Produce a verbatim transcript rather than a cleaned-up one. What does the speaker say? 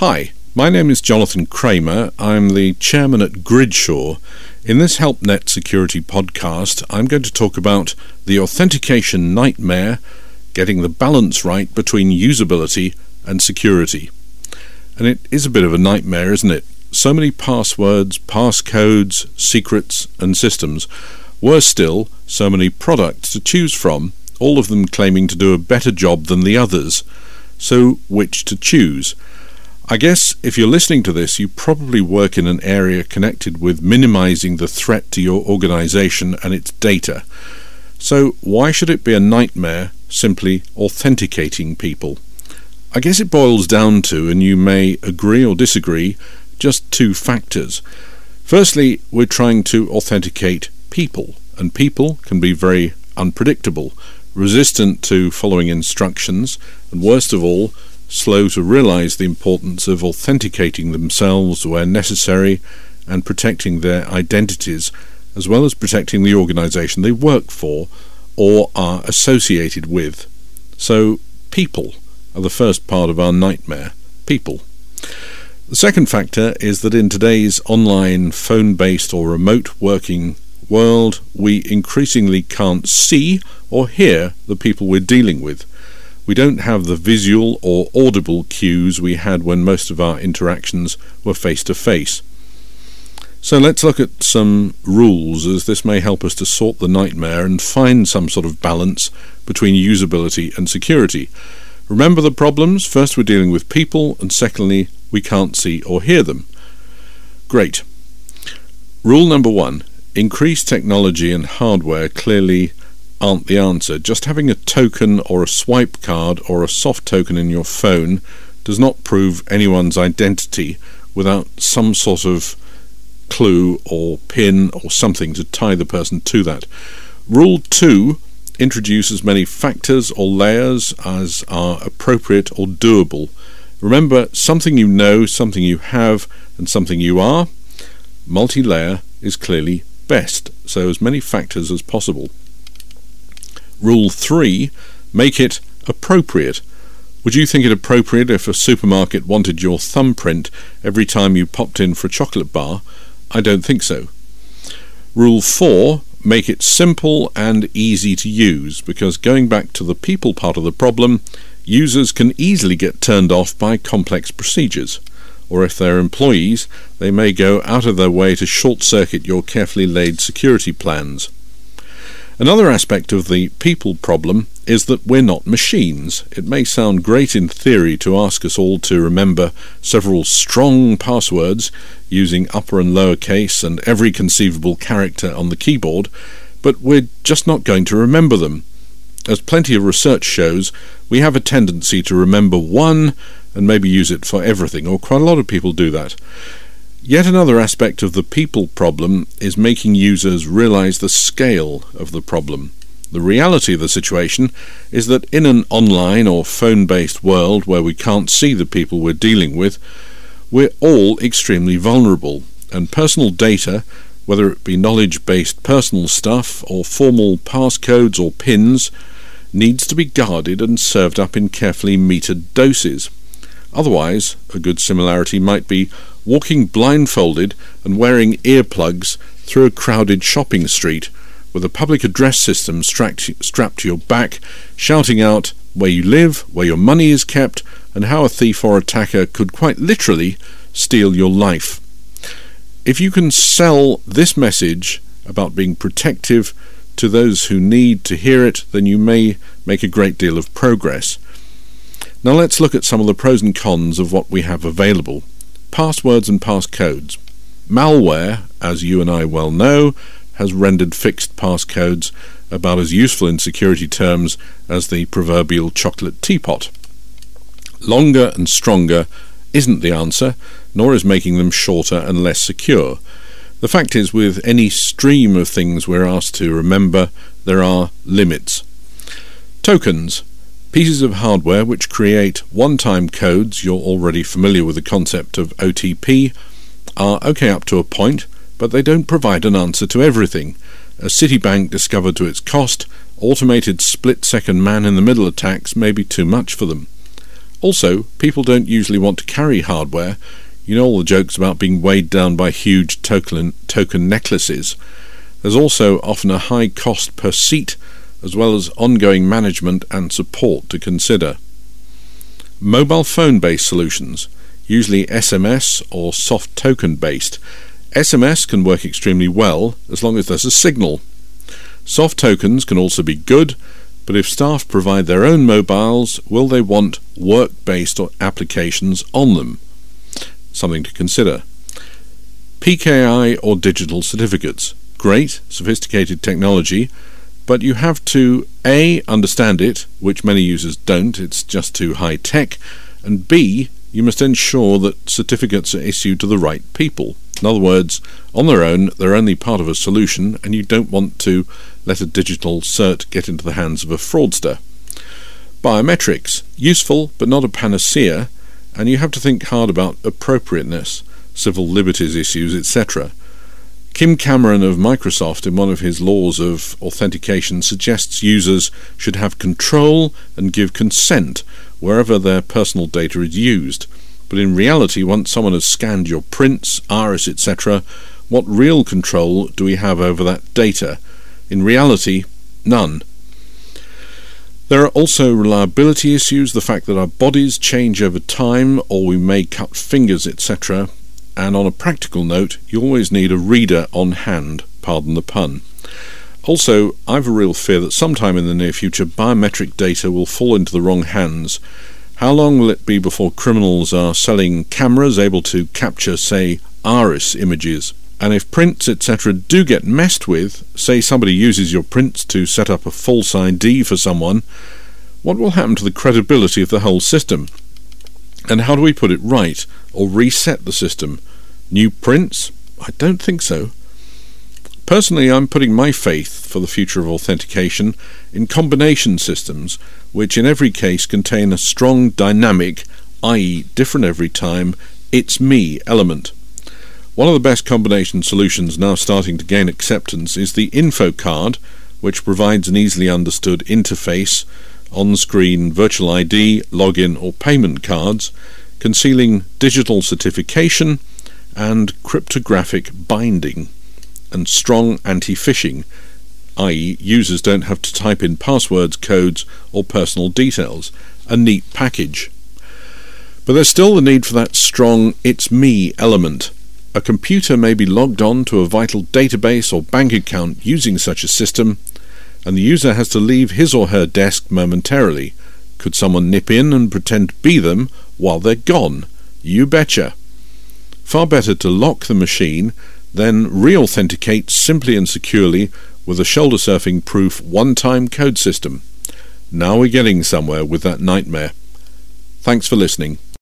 Hi, my name is Jonathan Kramer. I'm the chairman at Gridshaw. In this HelpNet Security podcast, I'm going to talk about the authentication nightmare, getting the balance right between usability and security. And it is a bit of a nightmare, isn't it? So many passwords, passcodes, secrets and systems. Worse still, so many products to choose from, all of them claiming to do a better job than the others. So which to choose? I guess if you're listening to this, you probably work in an area connected with minimizing the threat to your organization and its data. So why should it be a nightmare simply authenticating people? I guess it boils down to, and you may agree or disagree, just two factors. Firstly, we're trying to authenticate people, and people can be very unpredictable, resistant to following instructions, and worst of all, slow to realize the importance of authenticating themselves where necessary and protecting their identities, as well as protecting the organization they work for or are associated with. So, people are the first part of our nightmare. People. The second factor is that in today's online, phone-based or remote working world, we increasingly can't see or hear the people we're dealing with. We don't have the visual or audible cues we had when most of our interactions were face-to-face. So let's look at some rules, as this may help us to sort the nightmare and find some sort of balance between usability and security. Remember the problems? First, we're dealing with people, and secondly, we can't see or hear them. Great. Rule number one, increased technology and hardware clearly aren't the answer. Just having a token or a swipe card or a soft token in your phone does not prove anyone's identity without some sort of clue or pin or something to tie the person to that. Rule two, introduce as many factors or layers as are appropriate or doable. Remember, something you know, something you have, and something you are. Multi-layer is clearly best, so as many factors as possible. Rule three, make it appropriate. Would you think it appropriate if a supermarket wanted your thumbprint every time you popped in for a chocolate bar? I don't think so. Rule four, make it simple and easy to use, because going back to the people part of the problem, users can easily get turned off by complex procedures, or if they're employees, they may go out of their way to short-circuit your carefully laid security plans. Another aspect of the people problem is that we're not machines. It may sound great in theory to ask us all to remember several strong passwords using upper and lower case and every conceivable character on the keyboard, but we're just not going to remember them. As plenty of research shows, we have a tendency to remember one and maybe use it for everything, or quite a lot of people do that. Yet another aspect of the people problem is making users realize the scale of the problem. The reality of the situation is that in an online or phone-based world where we can't see the people we're dealing with, we're all extremely vulnerable, and personal data, whether it be knowledge-based personal stuff or formal passcodes or pins, needs to be guarded and served up in carefully metered doses. Otherwise, a good similarity might be walking blindfolded and wearing earplugs through a crowded shopping street with a public address system strapped, strapped to your back, shouting out where you live, where your money is kept, and how a thief or attacker could quite literally steal your life. If you can sell this message about being protective to those who need to hear it, then you may make a great deal of progress. Now let's look at some of the pros and cons of what we have available. Passwords and passcodes. Malware, as you and I well know, has rendered fixed passcodes about as useful in security terms as the proverbial chocolate teapot. Longer and stronger isn't the answer, nor is making them shorter and less secure. The fact is, with any stream of things we're asked to remember, there are limits. Tokens. Pieces of hardware which create one-time codes, you're already familiar with the concept of O T P, are okay up to a point, but they don't provide an answer to everything. As Citibank discovered to its cost, automated split-second man-in-the-middle attacks may be too much for them. Also, people don't usually want to carry hardware. You know all the jokes about being weighed down by huge token, token necklaces. There's also often a high cost per seat, as well as ongoing management and support to consider. Mobile phone-based solutions, usually S M S or soft token-based. S M S can work extremely well as long as there's a signal. Soft tokens can also be good, but if staff provide their own mobiles, will they want work-based applications on them? Something to consider. P K I or digital certificates. Great, sophisticated technology, but you have to A. understand it, which many users don't, it's just too high-tech, and B. you must ensure that certificates are issued to the right people. In other words, on their own, they're only part of a solution, and you don't want to let a digital cert get into the hands of a fraudster. Biometrics. Useful, but not a panacea, and you have to think hard about appropriateness, civil liberties issues, et cetera. Kim Cameron of Microsoft, in one of his laws of authentication, suggests users should have control and give consent wherever their personal data is used. But in reality, once someone has scanned your prints, iris, et cetera, what real control do we have over that data? In reality, none. There are also reliability issues, the fact that our bodies change over time, or we may cut fingers, et cetera. And on a practical note, you always need a reader on hand, pardon the pun. Also, I've a real fear that sometime in the near future biometric data will fall into the wrong hands. How long will it be before criminals are selling cameras able to capture, say, iris images? And if prints, et cetera do get messed with, say somebody uses your prints to set up a false I D for someone, what will happen to the credibility of the whole system? And how do we put it right, or reset the system? New prints? I don't think so. Personally, I'm putting my faith for the future of authentication in combination systems, which in every case contain a strong dynamic, that is different every time, it's me element. One of the best combination solutions now starting to gain acceptance is the info card, which provides an easily understood interface, on-screen virtual I D, login or payment cards, concealing digital certification and cryptographic binding, and strong anti-phishing, that is users don't have to type in passwords, codes or personal details. A neat package. But there's still the need for that strong it's me element. A computer may be logged on to a vital database or bank account using such a system, and the user has to leave his or her desk momentarily. Could someone nip in and pretend to be them while they're gone? You betcha. Far better to lock the machine, then re-authenticate simply and securely with a shoulder-surfing proof one-time code system. Now we're getting somewhere with that nightmare. Thanks for listening.